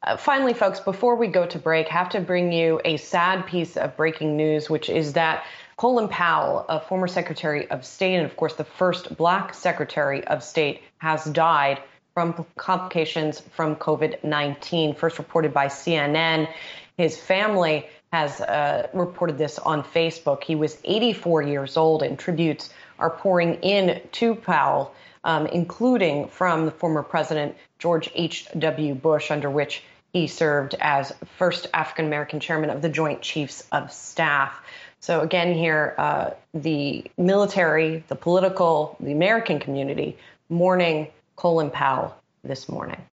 Finally, folks, before we go to break, have to bring you a sad piece of breaking news, which is that Colin Powell, a former Secretary of State, and of course the first Black Secretary of State, has died from complications from COVID-19, first reported by CNN. His family has reported this on Facebook. He was 84 years old, and tributes are pouring in to Powell, including from the former President George H.W. Bush, under which he served as first African-American chairman of the Joint Chiefs of Staff. So again here, the military, the political, the American community mourning Colin Powell this morning.